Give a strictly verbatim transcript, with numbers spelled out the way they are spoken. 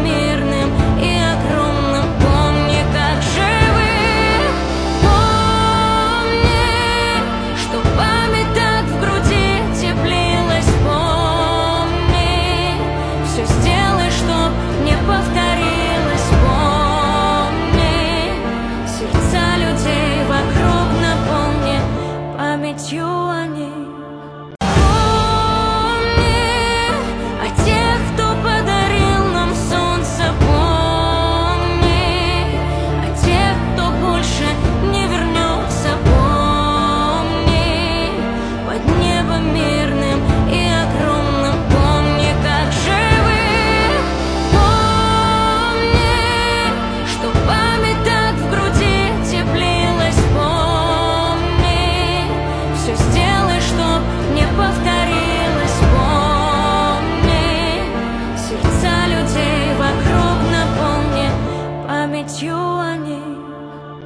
мирным и огромным. Помни, как живых, помни, что память так в груди теплилась. Помни, все сделай, чтоб не повторилось. Помни, сердца людей вокруг наполни памятью о них. You